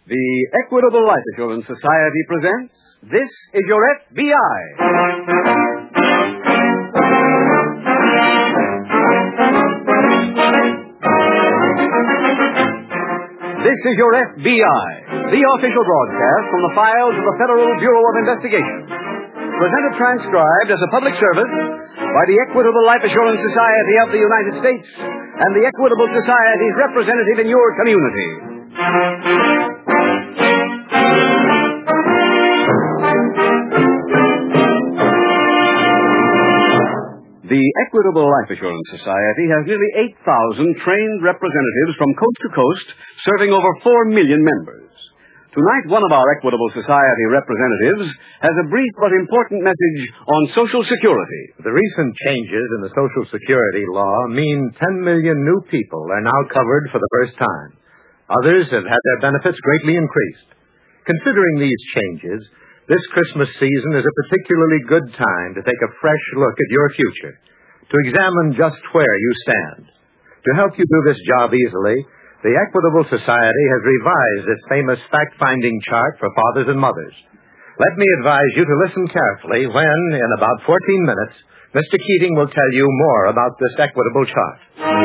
The Equitable Life Assurance Society presents This Is Your FBI. This is Your FBI, the official broadcast from the files of the Federal Bureau of Investigation. Presented transcribed as a public service by the Equitable Life Assurance Society of the United States and the Equitable Society's representative in your community. The Equitable Life Assurance Society has nearly 8,000 trained representatives from coast to coast, serving over 4 million members. Tonight, one of our Equitable Society representatives has a brief but important message on Social Security. The recent changes in the Social Security law mean 10 million new people are now covered for the first time. Others have had their benefits greatly increased. Considering these changes, this Christmas season is a particularly good time to take a fresh look at your future, to examine just where you stand. To help you do this job easily, the Equitable Society has revised its famous fact-finding chart for fathers and mothers. Let me advise you to listen carefully when, in about 14 minutes, Mr. Keating will tell you more about this Equitable chart.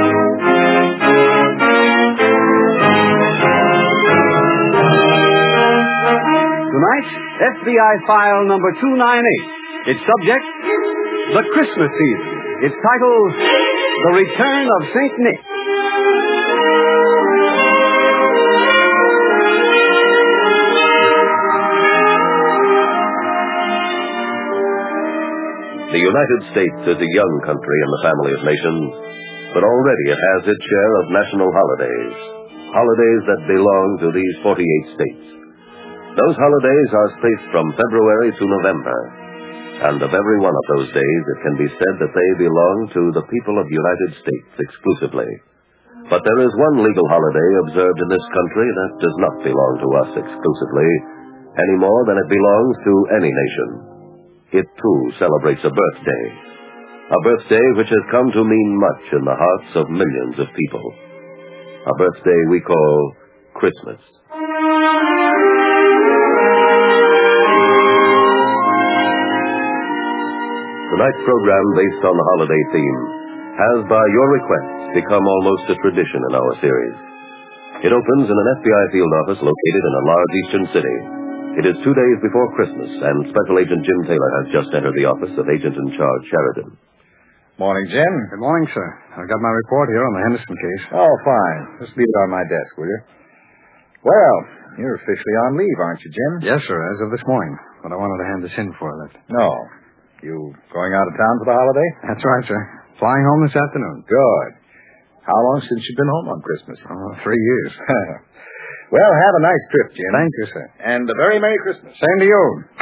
Tonight, FBI file number 298. Its subject, the Christmas season. Its title, The Return of St. Nick. The United States is a young country in the family of nations, but already it has its share of national holidays, holidays that belong to these 48 states. Those holidays are spaced from February to November, and of every one of those days it can be said that they belong to the people of the United States exclusively. But there is one legal holiday observed in this country that does not belong to us exclusively, any more than it belongs to any nation. It, too, celebrates a birthday which has come to mean much in the hearts of millions of people. A birthday we call Christmas. Tonight's program, based on the holiday theme, has, by your request, become almost a tradition in our series. It opens in an FBI field office located in a large eastern city. It is 2 days before Christmas, and Special Agent Jim Taylor has just entered the office of Agent in Charge Sheridan. Morning, Jim. Good morning, sir. I've got my report here on the Henderson case. Oh, fine. Just leave it on my desk, will you? Well, you're officially on leave, aren't you, Jim? Yes, sir, as of this morning. But I wanted to hand this in before I left. No. You going out of town for the holiday? That's right, sir. Flying home this afternoon. Good. How long since you've been home on Christmas? 3 years. Well, have a nice trip, Jim. Thank you, sir. And a very Merry Christmas. Same to you.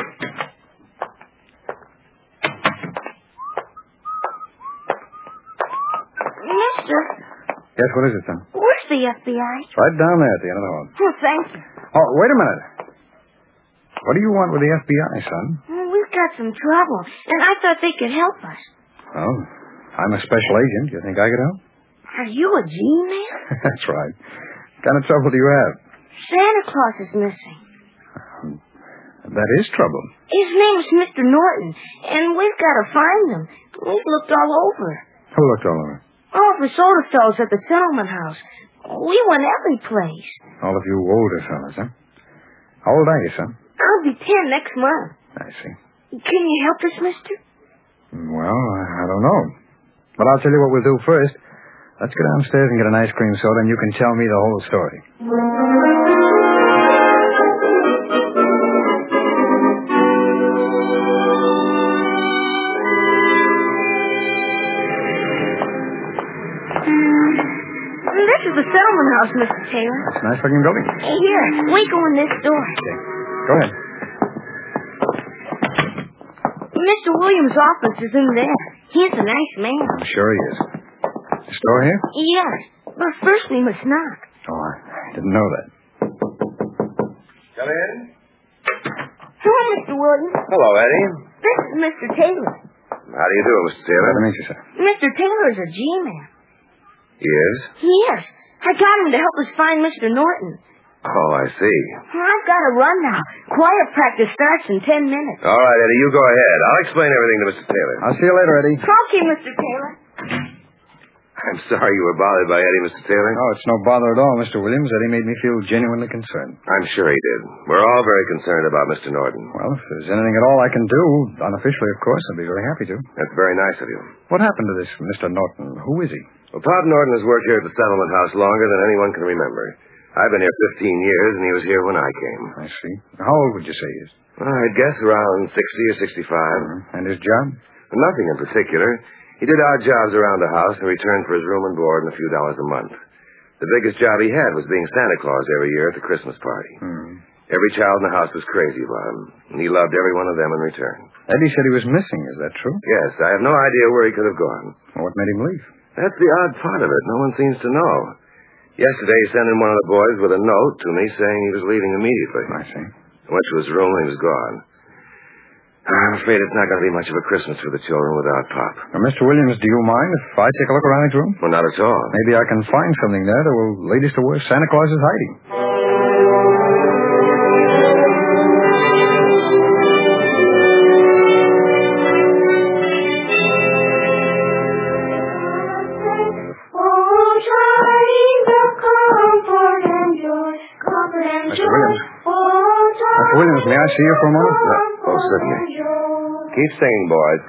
Mister? Yes, what is it, son? Where's the FBI? It's right down there at the end of the hall. Oh, thank you. Oh, wait a minute. What do you want with the FBI, son? Well, we've got some trouble, and I thought they could help us. Oh, I'm a special agent. You think I could help? Are you a G-man? That's right. What kind of trouble do you have? Santa Claus is missing. That is trouble. His name's Mr. Norton, and we've got to find him. We've looked all over. Who looked all over? All of us older fellows at the settlement house. We went every place. All of you older fellas, huh? How old are you, son? I'll be 10 next month. I see. Can you help us, mister? Well, I don't know. But I'll tell you what we'll do first. Let's go downstairs and get an ice cream soda, and you can tell me the whole story. This is the settlement house, Mr. Taylor. It's a nice-looking building. Here, we go in this door. Okay. Go ahead. Mr. Williams' office is in there. He's a nice man. I'm sure he is. The store here? Yes, but first we must knock. Oh, I didn't know that. Come in. Hello, Mr. Williams. Hello, Eddie. This is Mr. Taylor. How do you do, Mr. Taylor? Glad to meet you, sir. Mr. Taylor is a G-man. He is? He is. I got him to help us find Mr. Norton. Oh, I see. I've got to run now. Choir practice starts in 10 minutes. All right, Eddie, you go ahead. I'll explain everything to Mr. Taylor. I'll see you later, Eddie. Okay, Mr. Taylor. I'm sorry you were bothered by Eddie, Mr. Taylor. Oh, it's no bother at all, Mr. Williams. Eddie made me feel genuinely concerned. I'm sure he did. We're all very concerned about Mr. Norton. Well, if there's anything at all I can do, unofficially, of course, I'd be very happy to. That's very nice of you. What happened to this Mr. Norton? Who is he? Well, Pop Norton has worked here at the settlement house longer than anyone can remember. I've been here 15 years, and he was here when I came. I see. How old would you say he is? Well, I'd guess around 60 or 65. And his job? Nothing in particular. He did odd jobs around the house in return for his room and board and a few dollars a month. The biggest job he had was being Santa Claus every year at the Christmas party. Every child in the house was crazy about him, and he loved every one of them in return. Eddie said he was missing. Is that true? Yes, I have no idea where he could have gone. Well, what made him leave? That's the odd part of it. No one seems to know. Yesterday, he sent in one of the boys with a note to me saying he was leaving immediately. I see. I went to his room and he was gone. I'm afraid it's not going to be much of a Christmas for the children without Pop. Now, Mr. Williams, do you mind if I take a look around his room? Well, not at all. Maybe I can find something there that will lead us to where Santa Claus is hiding. Mr. Williams. Mr. Williams, may I see you for a moment? Oh, certainly. Keep singing, boys.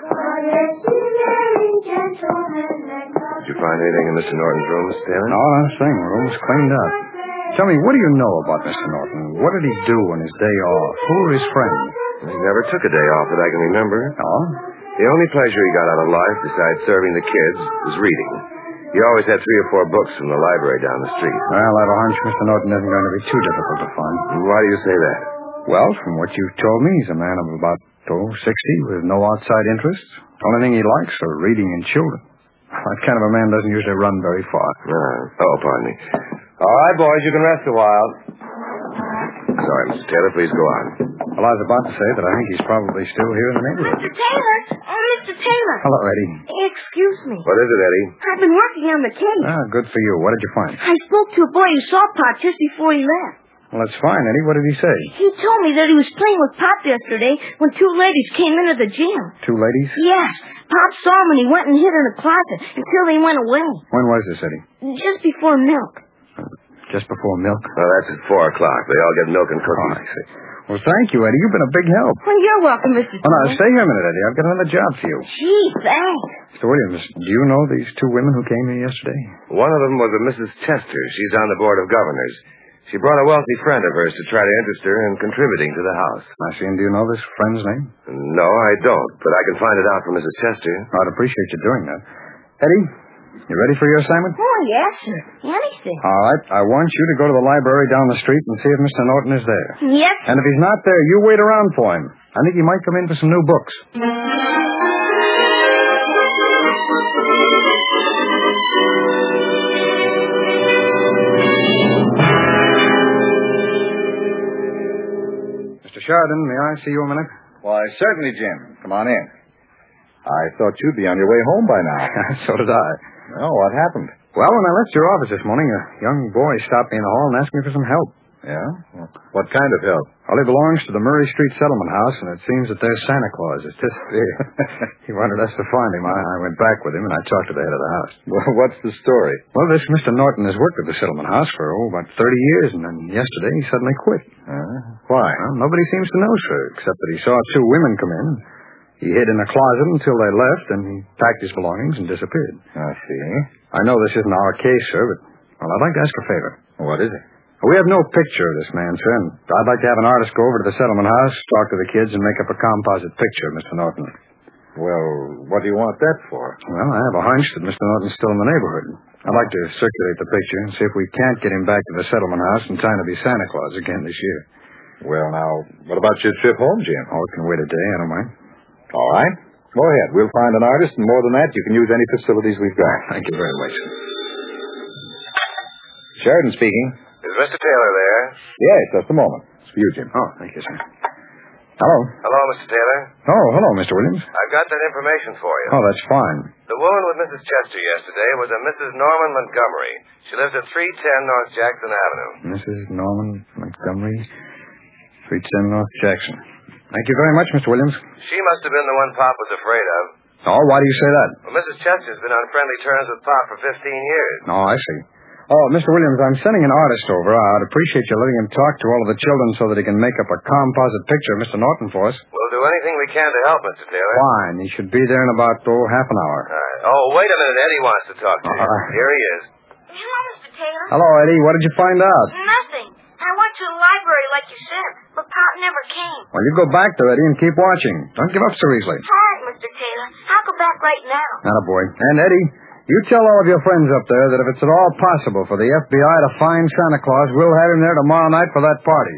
Did you find anything in Mr. Norton's room, Mr. Taylor? No, I'm saying the room's cleaned up. Tell me, what do you know about Mr. Norton? What did he do on his day off? Who were his friends? He never took a day off that I can remember. Oh? The only pleasure he got out of life, besides serving the kids, was reading. He always had 3 or 4 books from the library down the street. Well, I have a hunch Mr. Norton isn't going to be too difficult to find. Why do you say that? Well, from what you've told me, he's a man of about 60 with no outside interests. Only thing he likes are reading and children. That kind of a man doesn't usually run very far. Pardon me. All right, boys, you can rest a while. Sorry, Mr. Taylor, please go on. Well, I was about to say that I think he's probably still here in the neighborhood. Mr. Taylor! Oh, Mr. Taylor! Hello, Eddie. Excuse me. What is it, Eddie? I've been working on the case. Ah, good for you. What did you find? I spoke to a boy who saw Pop just before he left. Well, that's fine, Eddie. What did he say? He told me that he was playing with Pop yesterday when 2 ladies came into the gym. 2 ladies? Yes. Pop saw him and he went and hid in a closet until they went away. When was this, Eddie? Just before milk. Just before milk? Well, that's at 4 o'clock. They all get milk and cookies. Oh, I see. Well, thank you, Eddie. You've been a big help. Well, you're welcome, Mr. Oh, now, Taylor. stay here a minute, Eddie. I've got another job for you. Gee, thanks. Mr. Williams, do you know these 2 women who came here yesterday? One of them was a Mrs. Chester. She's on the board of governors. She brought a wealthy friend of hers to try to interest her in contributing to the house. I see. And do you know this friend's name? No, I don't, but I can find it out from Mrs. Chester. I'd appreciate you doing that. Eddie, you ready for your assignment? Oh, yes, sir. Anything. All right. I want you to go to the library down the street and see if Mr. Norton is there. Yes. And if he's not there, you wait around for him. I think he might come in for some new books. Mr. Sheridan, may I see you a minute? Why, certainly, Jim. Come on in. I thought you'd be on your way home by now. So did I. Well, what happened? Well, when I left your office this morning, a young boy stopped me in the hall and asked me for some help. Yeah? What kind of help? Well, he belongs to the Murray Street Settlement House, and it seems that there's Santa Claus. It's just, he wanted us to find him. I went back with him, and I talked to the head of the house. Well, what's the story? Well, this Mr. Norton has worked at the Settlement House for, about 30 years, and then yesterday he suddenly quit. Why? Well, nobody seems to know, sir, except that he saw 2 women come in. He hid in a closet until they left, and he packed his belongings and disappeared. I see. I know this isn't our case, sir, but, well, I'd like to ask a favor. What is it? We have no picture of this man, sir, and I'd like to have an artist go over to the settlement house, talk to the kids, and make up a composite picture of Mr. Norton. Well, what do you want that for? Well, I have a hunch that Mr. Norton's still in the neighborhood. I'd like to circulate the picture and see if we can't get him back to the settlement house in time to be Santa Claus again this year. Well, now, what about your trip home, Jim? Oh, it can wait a day, I don't mind. All right. Go ahead. We'll find an artist, and more than that, you can use any facilities we've got. Thank you very much. Sheridan speaking. Is Mr. Taylor there? Yes, just a moment. It's for you, Jim. Oh, thank you, sir. Hello. Hello, Mr. Taylor. Oh, hello, Mr. Williams. I've got that information for you. Oh, that's fine. The woman with Mrs. Chester yesterday was a Mrs. Norman Montgomery. She lives at 310 North Jackson Avenue. Mrs. Norman Montgomery, 310 North Jackson. Thank you very much, Mr. Williams. She must have been the one Pop was afraid of. Oh, why do you say that? Well, Mrs. Chester's been on friendly terms with Pop for 15 years. Oh, I see. Oh, Mr. Williams, I'm sending an artist over. I'd appreciate you letting him talk to all of the children so that he can make up a composite picture of Mr. Norton for us. We'll do anything we can to help, Mr. Taylor. Fine. He should be there in about, half an hour. All right. Oh, wait a minute. Eddie wants to talk to you. Here he is. Hello, Mr. Taylor. Hello, Eddie. What did you find out? Nothing. I went to the library like you said, but Pop never came. Well, you go back there, Eddie, and keep watching. Don't give up so easily. All right, Mr. Taylor. I'll go back right now. Attaboy. And, Eddie, you tell all of your friends up there that if it's at all possible for the FBI to find Santa Claus, we'll have him there tomorrow night for that party.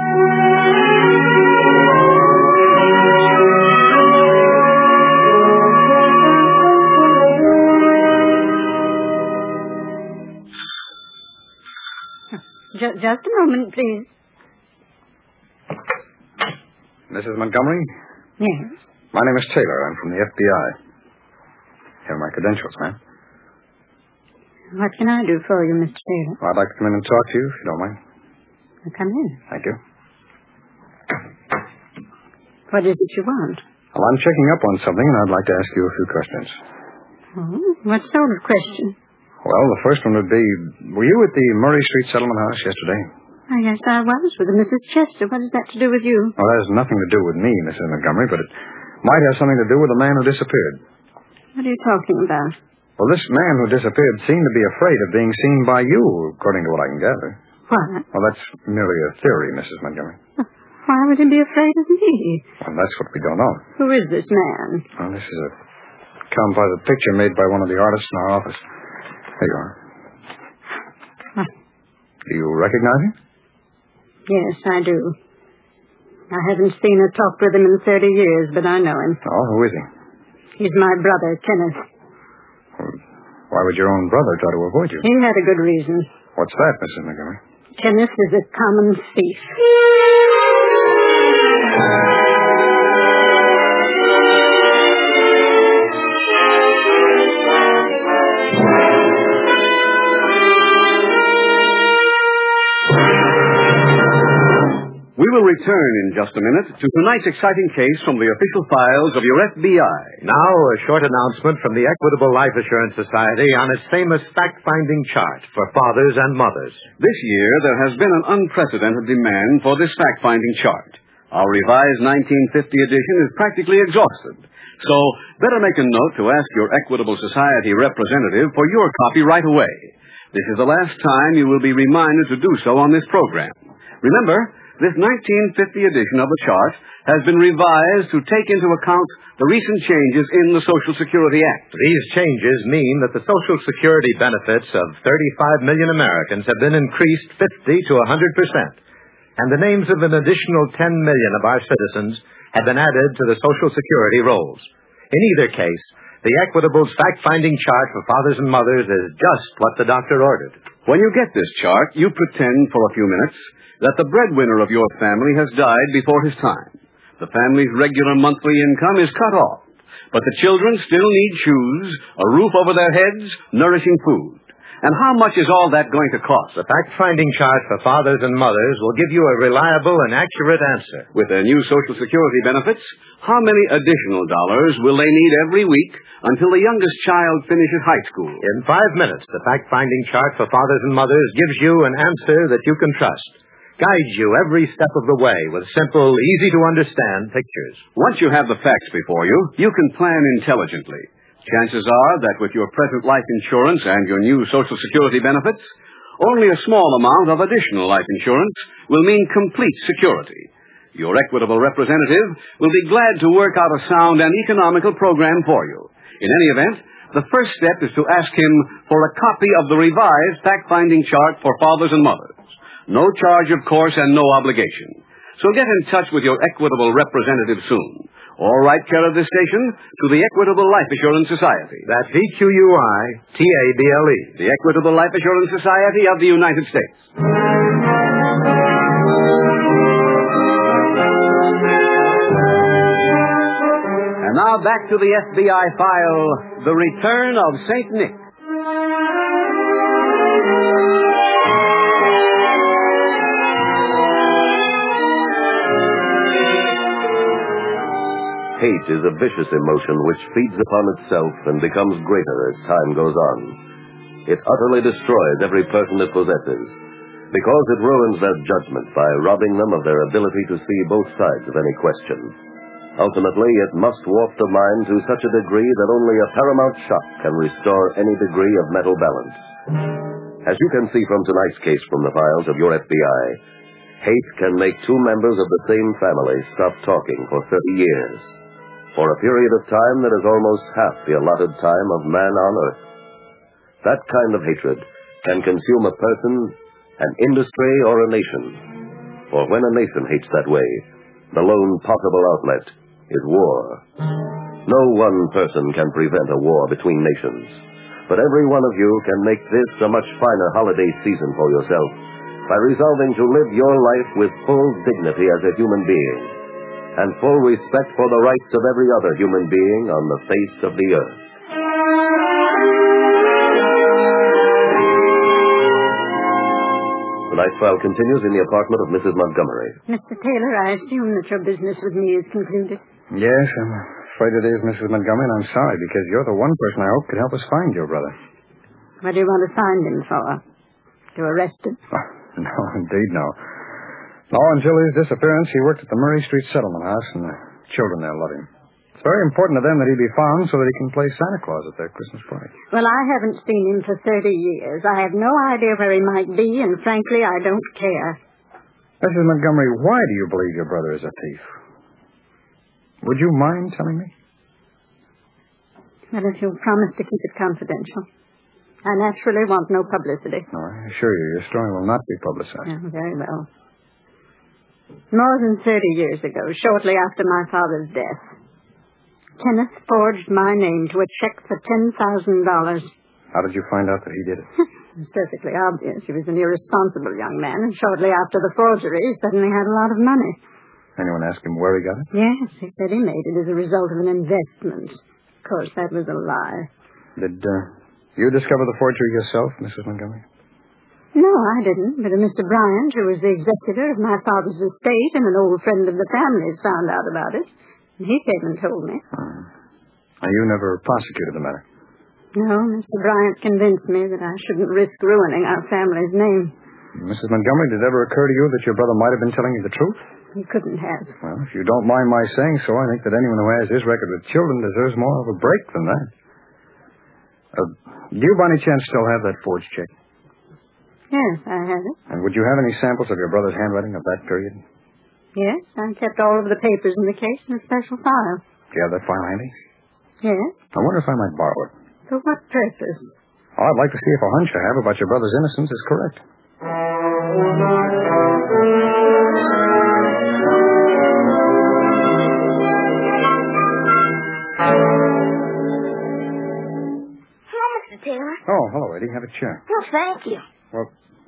Just a moment, please. Mrs. Montgomery? Yes. My name is Taylor. I'm from the FBI. Here are my credentials, ma'am. What can I do for you, Mr. Taylor? Well, I'd like to come in and talk to you, if you don't mind. Come in. Thank you. What is it you want? Well, I'm checking up on something, and I'd like to ask you a few questions. Oh, what sort of questions? Well, the first one would be, were you at the Murray Street Settlement House yesterday? Yes, I was with Mrs. Chester. What has that to do with you? Well, that has nothing to do with me, Mrs. Montgomery, but it might have something to do with the man who disappeared. What are you talking about? Well, this man who disappeared seemed to be afraid of being seen by you, according to what I can gather. What? Well, that's merely a theory, Mrs. Montgomery. Why would he be afraid of me? Well, that's what we don't know. Who is this man? Well, this is a composite picture made by one of the artists in our office. There you are. What? Do you recognize him? Yes, I do. I haven't seen or talked with him in 30 years, but I know him. Oh, who is he? He's my brother, Kenneth. Well, why would your own brother try to avoid you? He had a good reason. What's that, Mrs. Montgomery? Kenneth is a common thief. We will return in just a minute to tonight's exciting case from the official files of your FBI. Now, a short announcement from the Equitable Life Assurance Society on its famous fact-finding chart for fathers and mothers. This year, there has been an unprecedented demand for this fact-finding chart. Our revised 1950 edition is practically exhausted. So, better make a note to ask your Equitable Society representative for your copy right away. This is the last time you will be reminded to do so on this program. Remember, this 1950 edition of the chart has been revised to take into account the recent changes in the Social Security Act. These changes mean that the Social Security benefits of 35 million Americans have been increased 50 to 100%. And the names of an additional 10 million of our citizens have been added to the Social Security rolls. In either case, the Equitable's fact-finding chart for fathers and mothers is just what the doctor ordered. When you get this chart, you pretend for a few minutes that the breadwinner of your family has died before his time. The family's regular monthly income is cut off, but the children still need shoes, a roof over their heads, nourishing food. And how much is all that going to cost? The fact-finding chart for fathers and mothers will give you a reliable and accurate answer. With their new Social Security benefits, how many additional dollars will they need every week until the youngest child finishes high school? In 5 minutes, the fact-finding chart for fathers and mothers gives you an answer that you can trust. Guides you every step of the way with simple, easy-to-understand pictures. Once you have the facts before you, you can plan intelligently. Chances are that with your present life insurance and your new Social Security benefits, only a small amount of additional life insurance will mean complete security. Your Equitable representative will be glad to work out a sound and economical program for you. In any event, the first step is to ask him for a copy of the revised fact-finding chart for fathers and mothers. No charge, of course, and no obligation. So get in touch with your Equitable representative soon. Or write care of this station to the Equitable Life Assurance Society. That's EQUITABLE. The Equitable Life Assurance Society of the United States. now back to the FBI file, The Return of St. Nick. Hate is a vicious emotion which feeds upon itself and becomes greater as time goes on. It utterly destroys every person it possesses, because it ruins their judgment by robbing them of their ability to see both sides of any question. Ultimately, it must warp the mind to such a degree that only a paramount shock can restore any degree of mental balance. As you can see from tonight's case from the files of your FBI, hate can make two members of the same family stop talking for 30 years. For a period of time that is almost half the allotted time of man on earth. That kind of hatred can consume a person, an industry, or a nation. For when a nation hates that way, the lone possible outlet is war. No one person can prevent a war between nations, but every one of you can make this a much finer holiday season for yourself by resolving to live your life with full dignity as a human being, and full respect for the rights of every other human being on the face of the earth. Tonight's file continues in the apartment of Mrs. Montgomery. Mr. Taylor, I assume that your business with me is concluded. Yes, I'm afraid it is, Mrs. Montgomery, and I'm sorry, because you're the one person I hope could help us find your brother. What do you want to find him for? To arrest him? Oh, no, indeed no. No, until his disappearance, he worked at the Murray Street Settlement House, and the children there love him. It's very important to them that he be found so that he can play Santa Claus at their Christmas party. Well, I haven't seen him for 30 years. I have no idea where he might be, and frankly, I don't care. Mrs. Montgomery, why do you believe your brother is a thief? Would you mind telling me? Well, if you'll promise to keep it confidential. I naturally want no publicity. No, I assure you, your story will not be publicized. Yeah, very well. More than 30 years ago, shortly after my father's death, Kenneth forged my name to a check for $10,000. How did you find out that he did it? It was perfectly obvious. He was an irresponsible young man, and shortly after the forgery, he suddenly had a lot of money. Anyone ask him where he got it? Yes, he said he made it as a result of an investment. Of course, that was a lie. Did you discover the forgery yourself, Mrs. Montgomery? No, I didn't, but Mr. Bryant, who was the executor of my father's estate and an old friend of the family's, found out about it. And he came and told me. And you never prosecuted the matter? No, Mr. Bryant convinced me that I shouldn't risk ruining our family's name. Mrs. Montgomery, did it ever occur to you that your brother might have been telling you the truth? He couldn't have. Well, if you don't mind my saying so, I think that anyone who has his record with children deserves more of a break than that. Do you by any chance still have that forged check? Yes, I have it. And would you have any samples of your brother's handwriting of that period? Yes, I kept all of the papers in the case in a special file. Do you have that file handy? Yes. I wonder if I might borrow it. For what purpose? Oh, I'd like to see if a hunch I have about your brother's innocence is correct. Hello, Mr. Taylor. Oh, hello, Eddie. Have a chair. Oh, thank you. Well,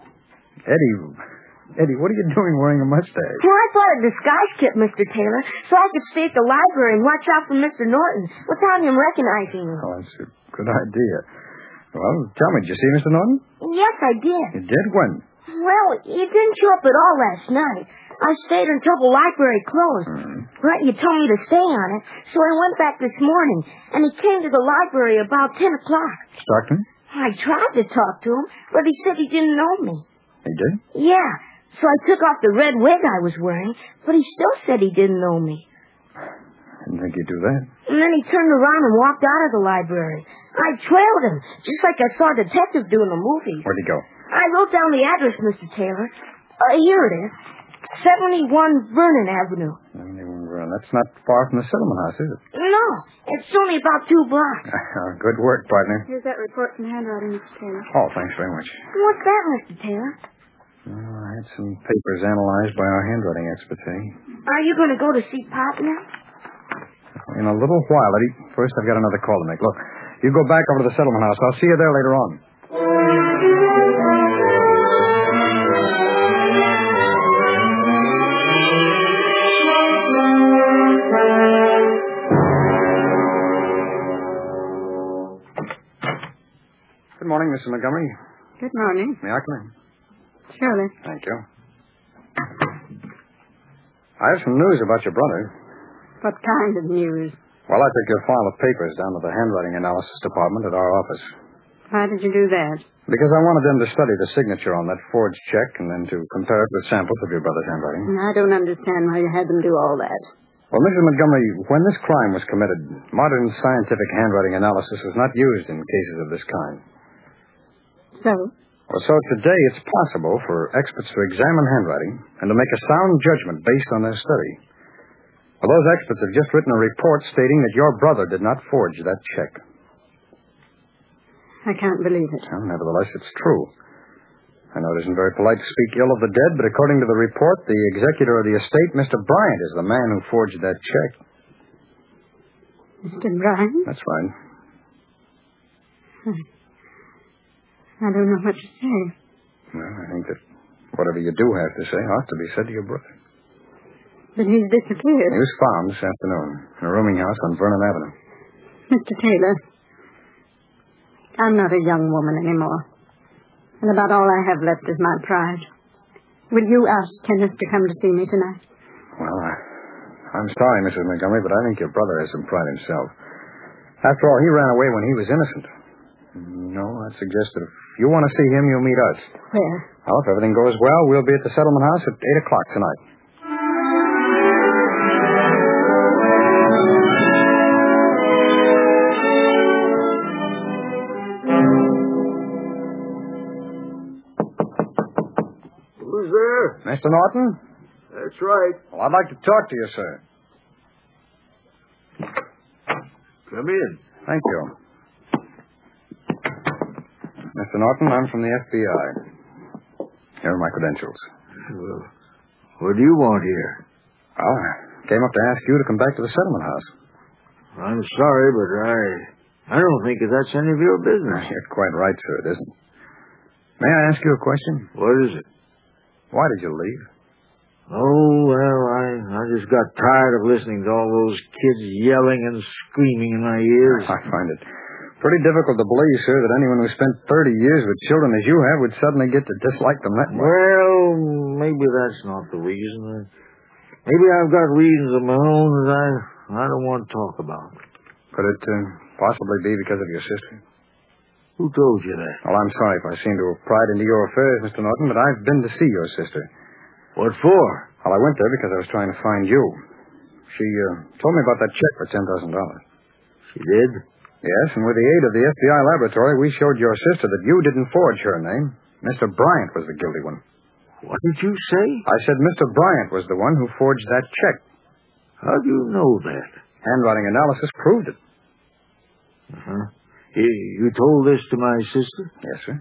Eddie, what are you doing wearing a mustache? Well, I bought a disguise kit, Mr. Taylor, so I could stay at the library and watch out for Mr. Norton without him recognizing me. Oh, that's a good idea. Well, tell me, did you see Mr. Norton? Yes, I did. You did? When? Well, he didn't show up at all last night. I stayed until the library closed. But you told me to stay on it, so I went back this morning, and he came to the library about 10 o'clock. Stockton? I tried to talk to him, but he said he didn't know me. He did? Yeah, so I took off the red wig I was wearing, but he still said he didn't know me. I didn't think you'd do that. And then he turned around and walked out of the library. I trailed him, just like I saw a detective do in the movies. Where'd he go? I wrote down the address, Mr. Taylor. Here it is. 71 Vernon Avenue. 71 Vernon. That's not far from the settlement house, is it? No, it's only about 2 blocks. Good work, partner. Here's that report from handwriting, Mr. Taylor. Oh, thanks very much. What's that, Mr. Taylor? I had some papers analyzed by our handwriting expert today. Are you going to go to see Pop now? In a little while, Eddie. First, I've got another call to make. Look, you go back over to the settlement house. I'll see you there later on. Mrs. Montgomery. Good morning. May I come in? Surely. Thank you. I have some news about your brother. What kind of news? Well, I took your file of papers down to the handwriting analysis department at our office. Why did you do that? Because I wanted them to study the signature on that forged check and then to compare it with samples of your brother's handwriting. I don't understand why you had them do all that. Well, Mrs. Montgomery, when this crime was committed, modern scientific handwriting analysis was not used in cases of this kind. So? Well, so today it's possible for experts to examine handwriting and to make a sound judgment based on their study. Well, those experts have just written a report stating that your brother did not forge that check. I can't believe it. Well, nevertheless, it's true. I know it isn't very polite to speak ill of the dead, but according to the report, the executor of the estate, Mr. Bryant, is the man who forged that check. Mr. Bryant? That's right. I don't know what to say. Well, I think that whatever you do have to say ought to be said to your brother. But he's disappeared. He was found this afternoon in a rooming house on Vernon Avenue. Mr. Taylor, I'm not a young woman anymore. And about all I have left is my pride. Will you ask Kenneth to come to see me tonight? Well, I'm sorry, Mrs. Montgomery, but I think your brother has some pride himself. After all, he ran away when he was innocent. No, I'd suggest that if you want to see him, you'll meet us. Where? Well, if everything goes well, we'll be at the settlement house at 8 o'clock tonight. Who's there? Mr. Norton? That's right. Well, I'd like to talk to you, sir. Come in. Thank you. Mr. Norton, I'm from the FBI. Here are my credentials. Well, what do you want here? Well, I came up to ask you to come back to the settlement house. I'm sorry, but I don't think that's any of your business. You're quite right, sir. It isn't. May I ask you a question? What is it? Why did you leave? Oh, well, I just got tired of listening to all those kids yelling and screaming in my ears. I find it pretty difficult to believe, sir, that anyone who spent 30 years with children as you have would suddenly get to dislike them that much. Well, maybe that's not the reason. Maybe I've got reasons of my own that I don't want to talk about. Could it possibly be because of your sister? Who told you that? Well, I'm sorry if I seem to have pried into your affairs, Mr. Norton, but I've been to see your sister. What for? Well, I went there because I was trying to find you. She told me about that check for $10,000. She did? Yes, and with the aid of the FBI laboratory, we showed your sister that you didn't forge her name. Mr. Bryant was the guilty one. What did you say? I said Mr. Bryant was the one who forged that check. How do you know that? Handwriting analysis proved it. Uh-huh. You told this to my sister? Yes, sir.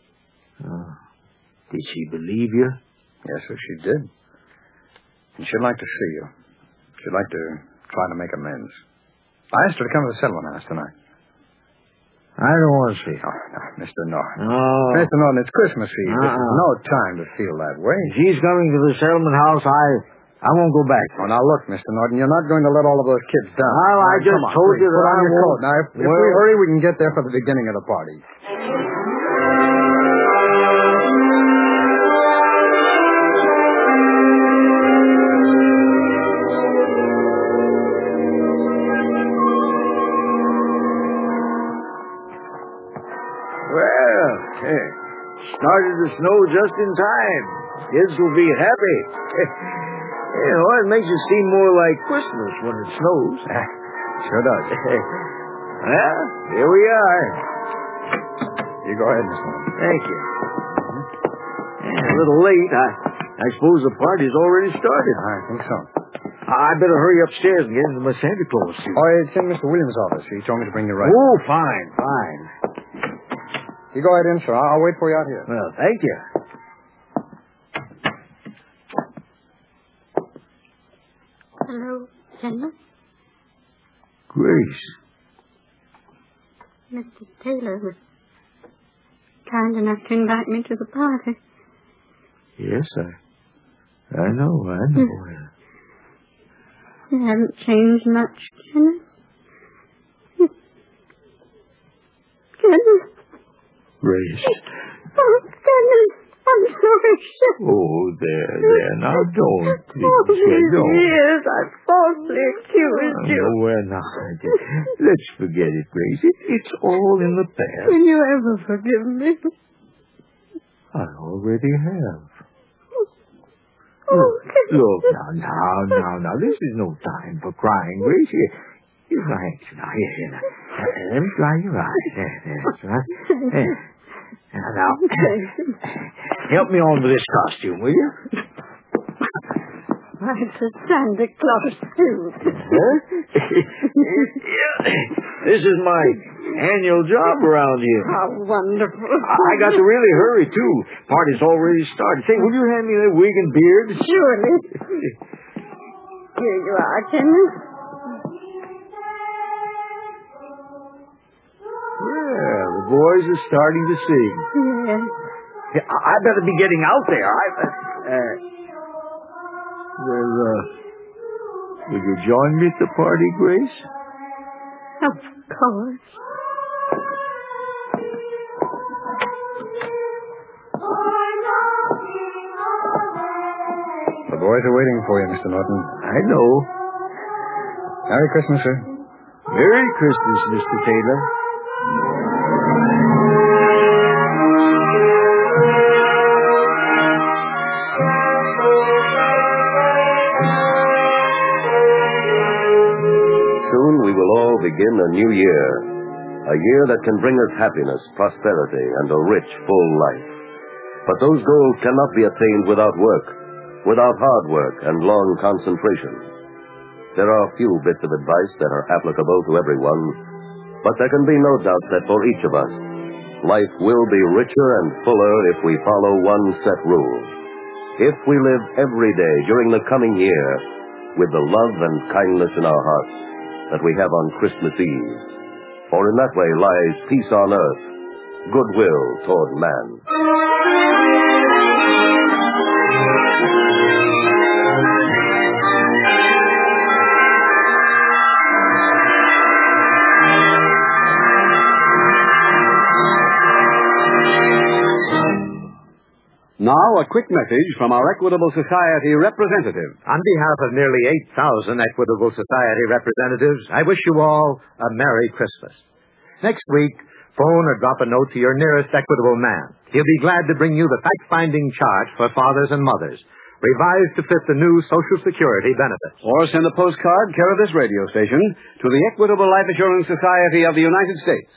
Did she believe you? Yes, sir, she did. And she'd like to see you. She'd like to try to make amends. I asked her to come to the settlement house tonight. I don't want to see her. Oh, no, Mr. Norton. No. Mr. Norton, it's Christmas Eve. This is no time to feel that way. If she's coming to the settlement house, I won't go back. Oh, now look, Mr. Norton, you're not going to let all of those kids down. Well, I just told you that Put on I your won't. coat. Now, if we hurry, we can get there for the beginning of the party. Well, started to snow just in time. Kids will be happy. You know, it makes it seem more like Christmas when it snows. Sure does. Well, here we are. You go ahead, Mr. Norton. Thank you. A little late. I suppose the party's already started. I think so. I better hurry upstairs and get into my Santa Claus suit. Oh, it's in Mr. Williams' office. He told me to bring you right. Oh, fine, fine. You go ahead in, sir. I'll wait for you out here. Well, thank you. Hello, Kenneth? Grace. Mr. Taylor was kind enough to invite me to the party. Yes, I know. You haven't changed much, Kenneth. Kenneth? Grace. Oh, Kenneth, I'm sorry, sir. Oh, there. Now, don't, please. Oh, Don't. yes, I falsely accused you. No, we're not. Let's forget it, Grace. It's all in the past. Will you ever forgive me? I already have. Oh, Look, now. This is no time for crying, Grace. You're right. Now, here. Let me dry your eyes. That's right. Now, help me on with this costume, will you? It's a Santa Claus suit. Huh? This is my annual job around here. How wonderful. I got to really hurry, too. Party's already started. Say, will you hand me that wig and beard? Surely. Here you are, Kenneth. Well, the boys are starting to sing. Yes. I better be getting out there. Will you join me at the party, Grace? Of course. The boys are waiting for you, Mr. Norton. I know. Merry Christmas, sir. Merry Christmas, Mr. Taylor. Soon we will all begin a new year. A year that can bring us happiness, prosperity, and a rich, full life. But those goals cannot be attained without work, without hard work and long concentration. There are few bits of advice that are applicable to everyone, but there can be no doubt that for each of us, life will be richer and fuller if we follow one set rule. If we live every day during the coming year with the love and kindness in our hearts that we have on Christmas Eve, for in that way lies peace on earth, goodwill toward man. Now, a quick message from our Equitable Society representative. On behalf of nearly 8,000 Equitable Society representatives, I wish you all a Merry Christmas. Next week, phone or drop a note to your nearest Equitable man. He'll be glad to bring you the fact-finding chart for fathers and mothers, revised to fit the new Social Security benefits. Or send a postcard, care of this radio station, to the Equitable Life Assurance Society of the United States.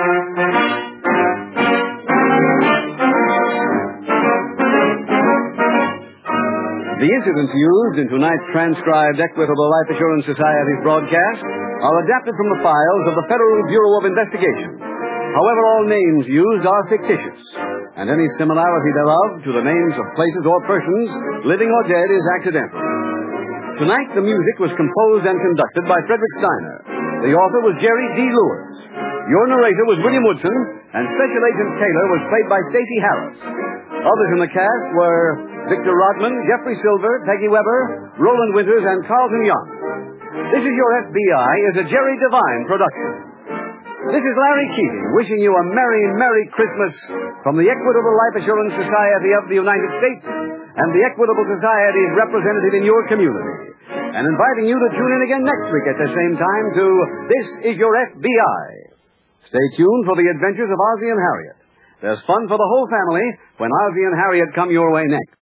The incidents used in tonight's transcribed Equitable Life Assurance Society's broadcast are adapted from the files of the Federal Bureau of Investigation. However, all names used are fictitious, and any similarity thereof to the names of places or persons, living or dead, is accidental. Tonight, the music was composed and conducted by Frederick Steiner. The author was Jerry D. Lewis. Your narrator was William Woodson, and Special Agent Taylor was played by Stacey Harris. Others in the cast were Victor Rodman, Jeffrey Silver, Peggy Weber, Roland Winters, and Carlton Young. This Is Your FBI is a Jerry Devine production. This is Larry Keating wishing you a Merry, Merry Christmas from the Equitable Life Assurance Society of the United States and the Equitable Society's representative in your community, and inviting you to tune in again next week at the same time to This Is Your FBI. Stay tuned for the adventures of Ozzie and Harriet. There's fun for the whole family when Ozzie and Harriet come your way next.